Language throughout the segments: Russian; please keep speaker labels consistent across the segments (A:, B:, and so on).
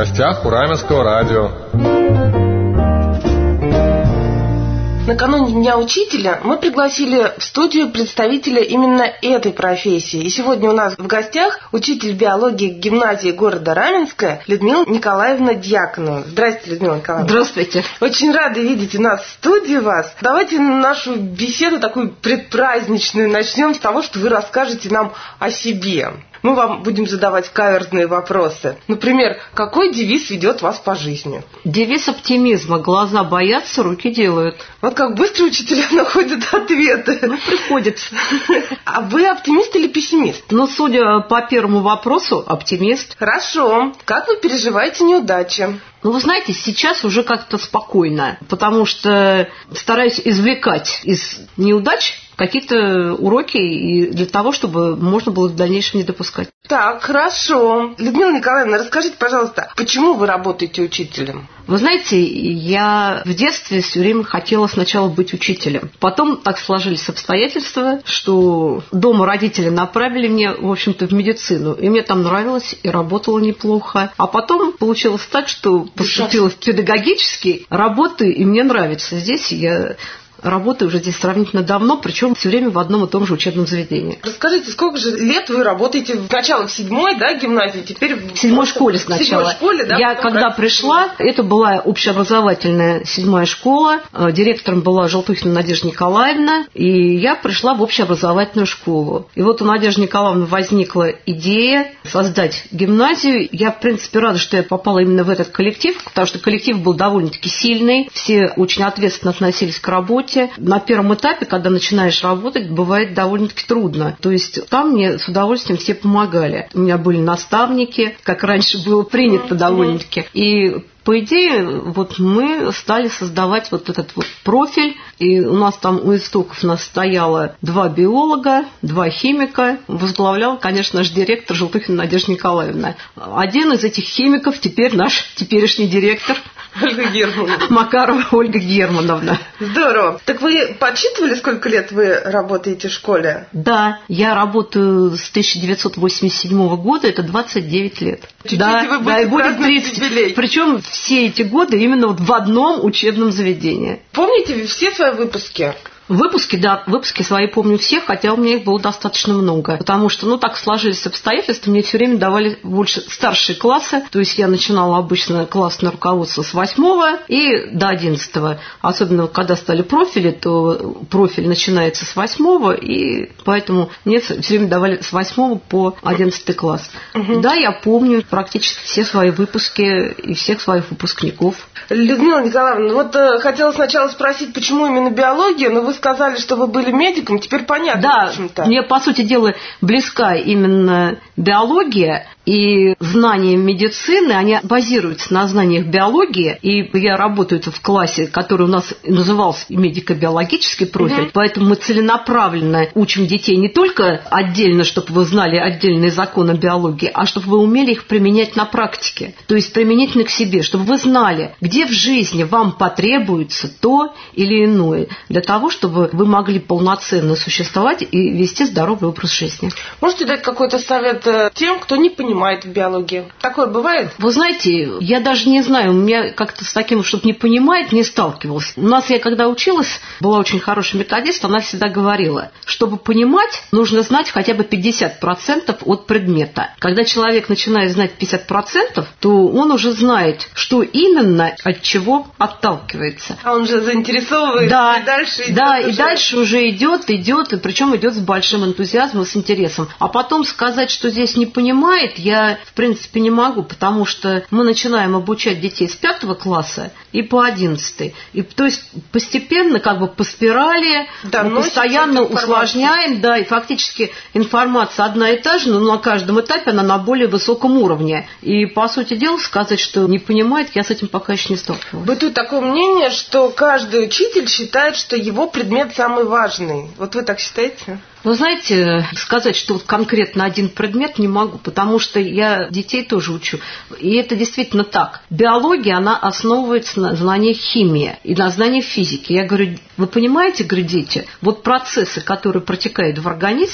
A: гостях у Раменского радио.
B: Накануне Дня учителя мы пригласили в студию представителя именно этой профессии. И сегодня у нас в гостях учитель биологии гимназии города Раменска Людмила Николаевна Дьяконова. Здравствуйте, Людмила Николаевна.
C: Здравствуйте.
B: Очень рада видеть у нас в студии вас. Давайте нашу беседу такую предпраздничную начнем с того, что вы расскажете нам о себе. Мы вам будем задавать каверзные вопросы. Например, какой девиз ведет вас по жизни?
C: Девиз оптимизма. Глаза боятся, руки делают.
B: Вот как быстро учителя находят ответы.
C: Приходится.
B: А вы оптимист или пессимист?
C: Судя по первому вопросу, оптимист.
B: Хорошо. Как вы переживаете неудачи?
C: Вы знаете, сейчас уже как-то спокойно, потому что стараюсь извлекать из неудач какие-то уроки и для того, чтобы можно было в дальнейшем не допускать.
B: Так, хорошо. Людмила Николаевна, расскажите, пожалуйста, почему вы работаете учителем?
C: Вы знаете, я в детстве все время хотела сначала быть учителем. Потом так сложились обстоятельства, что дома родители направили меня, в общем-то, в медицину. И мне там нравилось, и работала неплохо. А потом получилось так, что поступила в педагогический, работаю, и мне нравится. Здесь я работаю уже здесь сравнительно давно, причем все время в одном и том же учебном заведении.
B: Расскажите, сколько же лет вы работаете сначала в 7-й, да, гимназии, теперь в
C: 7-й школе сначала.
B: В 7-й школе, да,
C: я когда пришла, это была общеобразовательная 7-я школа, директором была Желтухина Надежда Николаевна, и я пришла в общеобразовательную школу. И вот у Надежды Николаевны возникла идея создать гимназию. Я, в принципе, рада, что я попала именно в этот коллектив, потому что коллектив был довольно-таки сильный, все очень ответственно относились к работе. На первом этапе, когда начинаешь работать, бывает довольно-таки трудно. То есть там мне с удовольствием все помогали. У меня были наставники, как раньше было принято довольно-таки. И по идее, вот мы стали создавать вот этот вот профиль, и у нас там у истоков нас стояло 2 биолога, 2 химика, возглавлял, конечно, наш директор Желтухина Надежда Николаевна. Один из этих химиков теперь наш теперешний директор
B: Ольга Германовна.
C: Макарова Ольга Германовна.
B: Здорово. Так вы подсчитывали, сколько лет вы работаете в школе?
C: Да, я работаю с 1987 года, это 29 лет.
B: Чуть-чуть
C: да,
B: вы будете
C: и будет 30.
B: Юбилей.
C: Причем все эти годы именно вот в одном учебном заведении.
B: Помните все свои выпуски?
C: Выпуски свои помню все, хотя у меня их было достаточно много. Потому что, так сложились обстоятельства, мне все время давали больше старшие классы. То есть я начинала обычно классное руководство с 8 и до 11. Особенно, когда стали профили, то профиль начинается с 8, и поэтому мне все время давали с 8 по 11 класс. Угу. Да, я помню практически все свои выпуски и всех своих выпускников.
B: Людмила Николаевна, хотела сначала спросить, почему именно биология, но вы сказали, что вы были медиком, теперь понятно,
C: да,
B: в общем-то.
C: Мне, по сути дела, близка именно биология, и знания медицины, они базируются на знаниях биологии, и я работаю в классе, который у нас назывался медико-биологический профиль, поэтому мы целенаправленно учим детей не только отдельно, чтобы вы знали отдельные законы биологии, а чтобы вы умели их применять на практике, то есть применительно к себе, чтобы вы знали, где в жизни вам потребуется то или иное, для того, чтобы вы могли полноценно существовать и вести здоровый образ жизни.
B: Можете дать какой-то совет тем, кто не понимает в биологии? Такое бывает?
C: Вы знаете, я даже не знаю, у меня как-то с таким, чтобы не понимать, не сталкивалась. У нас, я когда училась, была очень хорошая методист, она всегда говорила, чтобы понимать, нужно знать хотя бы 50% от предмета. Когда человек начинает знать 50%, то он уже знает, что именно от чего отталкивается.
B: А он же заинтересовывается,
C: да,
B: и дальше идет.
C: Да,
B: уже.
C: И дальше уже идет, и причем идет с большим энтузиазмом, с интересом. А потом сказать, что здесь не понимает, я, в принципе, не могу, потому что мы начинаем обучать детей с 5 класса и по 11. И, то есть постепенно, как бы по спирали, мы постоянно усложняем, да, и фактически информация одна и та же, но на каждом этапе она на более высоком уровне. И, по сути дела, сказать, что не понимает, я с этим пока еще не сталкивалась.
B: Бытует такое мнение, что каждый учитель считает, что его предмет самый важный. Вот вы так считаете?
C: Вы знаете, сказать, что вот конкретно один предмет не могу, потому что я детей тоже учу. И это действительно так. Биология, она основывается на знаниях химии и на знаниях физики. Я говорю, вы понимаете, говорю, дети, вот процессы, которые протекают в организме,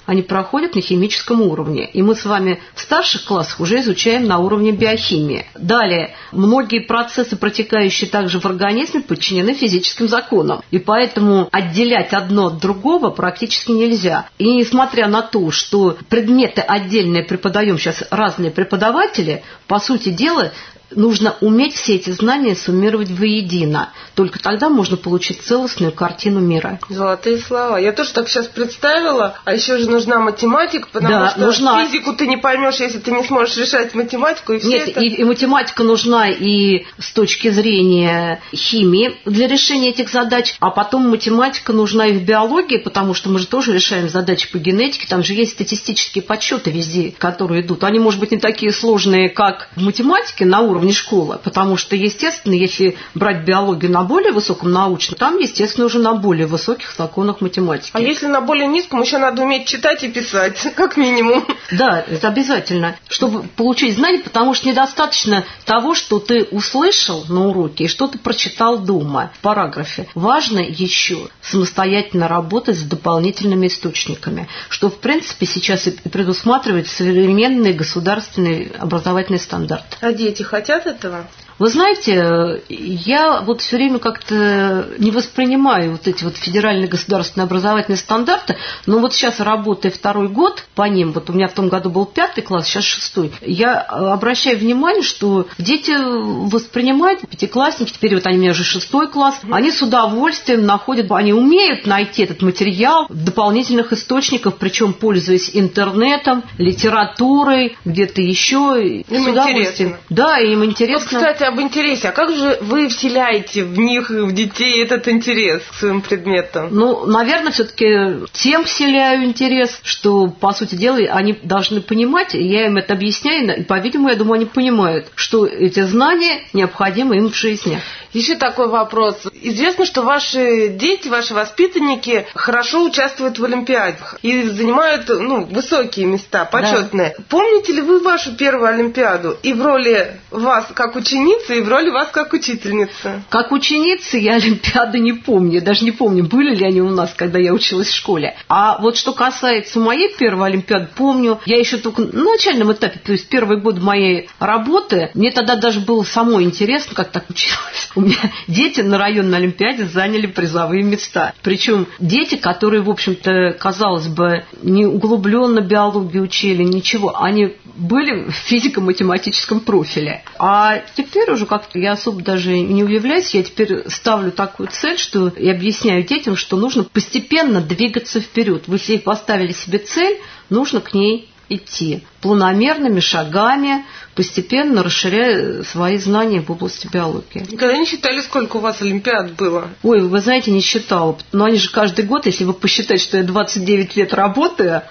C: они проходят на химическом уровне. И мы с вами в старших классах уже изучаем на уровне биохимии. Далее, многие процессы, протекающие также в организме, подчинены физическим законам. И поэтому отделять одно от другого практически нельзя. И несмотря на то, что предметы отдельные преподаем сейчас разные преподаватели, по сути дела, нужно уметь все эти знания суммировать воедино. Только тогда можно получить целостную картину мира.
B: Золотые слова. Я тоже так сейчас представила, а еще же нужна математика, потому что
C: нужна.
B: Физику ты не поймешь, если ты не сможешь решать математику. И
C: Нет,
B: это...
C: и математика нужна и с точки зрения химии для решения этих задач, а потом математика нужна и в биологии, потому что мы же тоже решаем задачи по генетике, там же есть статистические подсчеты везде, которые идут. Они, может быть, не такие сложные, как в математике на уровне школы, потому что, естественно, если брать биологию на более высоком научном, там, естественно, уже на более высоких законах математики.
B: А если на более низком, еще надо уметь читать и писать, как минимум.
C: Да, это обязательно, чтобы получить знания, потому что недостаточно того, что ты услышал на уроке и что ты прочитал дома в параграфе. Важно еще самостоятельно работать с дополнительными источниками, что, в принципе, сейчас и предусматривает современный государственный образовательный стандарт.
B: А дети хотят этого?
C: Вы знаете, я вот все время как-то не воспринимаю вот эти вот федеральные государственные образовательные стандарты, но вот сейчас, работая второй год по ним, вот у меня в том году был 5 класс, сейчас 6, я обращаю внимание, что дети воспринимают, пятиклассники, теперь вот они у меня уже 6 класс, они с удовольствием находят, они умеют найти этот материал в дополнительных источниках, причем пользуясь интернетом, литературой, где-то еще.
B: Им интересно.
C: Да, им интересно.
B: Вот, кстати, об интересе. А как же вы вселяете в них, в детей этот интерес к своим предметам?
C: Ну, наверное, все-таки тем вселяю интерес, что, по сути дела, они должны понимать, и я им это объясняю, и, по-видимому, я думаю, они понимают, что эти знания необходимы им в жизни.
B: Еще такой вопрос. Известно, что ваши дети, ваши воспитанники хорошо участвуют в олимпиадах и занимают высокие места, почетные. Да. Помните ли вы вашу первую олимпиаду и в роли вас как ученицы, и в роли вас как учительницы?
C: Как ученицы я олимпиады не помню. Даже не помню, были ли они у нас, когда я училась в школе. А вот что касается моей первой олимпиады, помню, я еще только на начальном этапе, то есть первый год моей работы, мне тогда даже было самой интересно, как так училась. У меня дети на районной олимпиаде заняли призовые места. Причем дети, которые, в общем-то, казалось бы, не углубленно биологию учили, ничего, они были в физико-математическом профиле. А теперь уже как-то я особо даже не удивляюсь, я теперь ставлю такую цель, что и объясняю детям, что нужно постепенно двигаться вперед. Вы себе поставили себе цель, нужно к ней идти планомерными шагами, постепенно расширяя свои знания в области биологии.
B: Никогда не считали, сколько у вас олимпиад было?
C: Ой, вы знаете, не считала. Но они же каждый год, если вы посчитаете, что я 29 лет работаю,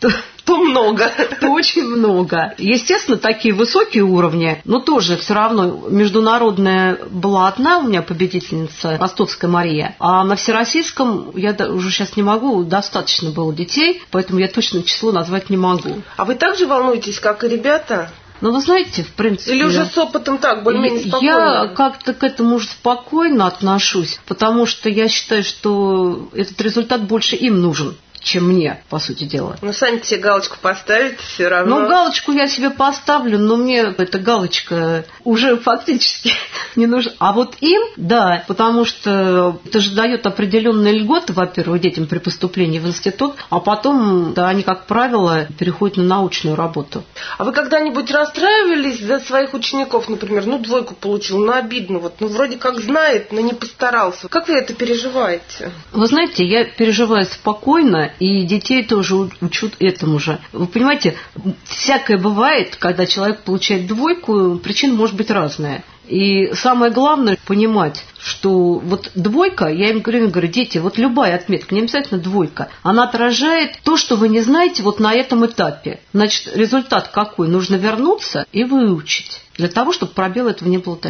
B: то много.
C: То очень много. Естественно, такие высокие уровни, но тоже все равно международная была одна у меня победительница, Ростовская Мария, а на всероссийском я уже сейчас не могу, достаточно было детей, поэтому я точно число назвать не могу.
B: А вы так же волнуетесь, как и ребята?
C: Ну, вы знаете, в принципе...
B: Или уже с опытом так, более-менее спокойно?
C: Я как-то к этому уже спокойно отношусь, потому что я считаю, что этот результат больше им нужен, чем мне, по сути дела.
B: Ну, сами себе галочку поставите все равно.
C: Ну, галочку я себе поставлю, но мне эта галочка уже фактически не нужна. А вот им, да, потому что это же дает определенные льготы, во-первых, детям при поступлении в институт, а потом, да, они, как правило, переходят на научную работу.
B: А вы когда-нибудь расстраивались за своих учеников, например, двойку получил, обидно, вроде как знает, но не постарался. Как вы это переживаете?
C: Вы знаете, я переживаю спокойно, и детей тоже учат этому же. Вы понимаете, всякое бывает, когда человек получает двойку, причина может быть разная. И самое главное понимать, что вот двойка, я им говорю, дети, любая отметка, не обязательно двойка, она отражает то, что вы не знаете на этом этапе. Значит, результат какой? Нужно вернуться и выучить, для того, чтобы пробела этого не было дальше.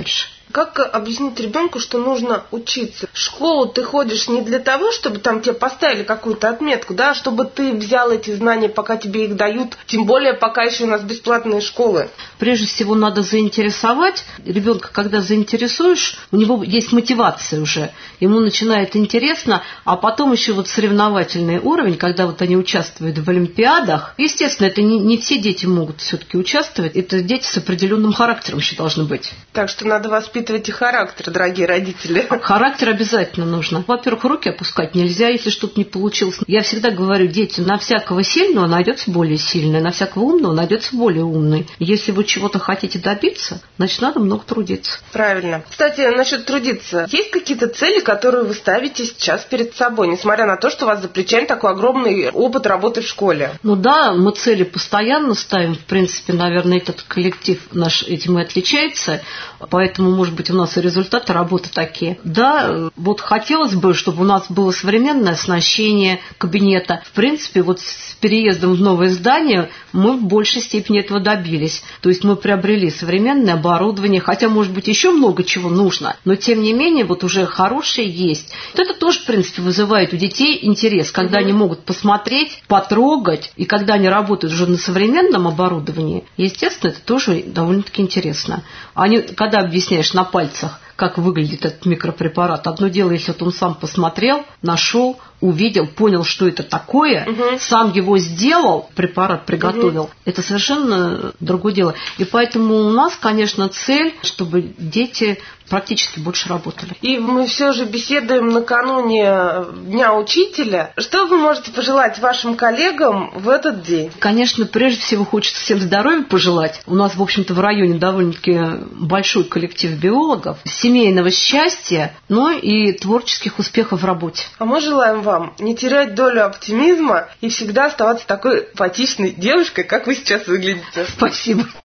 B: Как объяснить ребенку, что нужно учиться? В школу ты ходишь не для того, чтобы там тебе поставили какую-то отметку, да, а чтобы ты взял эти знания, пока тебе их дают, тем более пока еще у нас бесплатные школы.
C: Прежде всего надо заинтересовать. Ребенка, когда заинтересуешь, у него есть мотивация уже. Ему начинает интересно, а потом еще вот соревновательный уровень, когда вот они участвуют в олимпиадах. Естественно, это не все дети могут все-таки участвовать. Это дети с определенным характером еще должны быть.
B: Так что надо воспитывать и характер, дорогие родители.
C: Характер обязательно нужно. Во-первых, руки опускать нельзя, если что-то не получилось. Я всегда говорю, дети, на всякого сильного найдется более сильный, на всякого умного найдется более умный. Если вы чего-то хотите добиться, значит, надо много трудиться.
B: Правильно. Кстати, насчет трудиться. Есть какие-то цели, которые вы ставите сейчас перед собой, несмотря на то, что у вас за плечами такой огромный опыт работы в школе?
C: Ну да, мы цели постоянно ставим. В принципе, наверное, этот коллектив наш этим и отличается. Поэтому, может быть, у нас и результаты работы такие. Да, вот хотелось бы, чтобы у нас было современное оснащение кабинета. В принципе, вот с переездом в новое здание мы в большей степени этого добились. То есть мы приобрели современное оборудование, хотя, может быть, еще много чего нужно, но, тем не менее, вот уже хорошее есть. Вот это тоже, в принципе, вызывает у детей интерес, когда они могут посмотреть, потрогать, и когда они работают уже на современном оборудовании, естественно, это тоже довольно-таки интересно. Они, когда объясняешь на пальцах, как выглядит этот микропрепарат, одно дело, если вот он сам посмотрел, нашел, увидел, понял, что это такое, сам его сделал, препарат приготовил, это совершенно другое дело. И поэтому у нас, конечно, цель, чтобы дети практически больше работали.
B: И мы все же беседуем накануне Дня Учителя. Что вы можете пожелать вашим коллегам в этот день?
C: Конечно, прежде всего хочется всем здоровья пожелать. У нас, в общем-то, в районе довольно-таки большой коллектив биологов, семейного счастья, но и творческих успехов в работе.
B: А мы желаем вам не терять долю оптимизма и всегда оставаться такой эмпатичной девушкой, как вы сейчас выглядите.
C: Спасибо.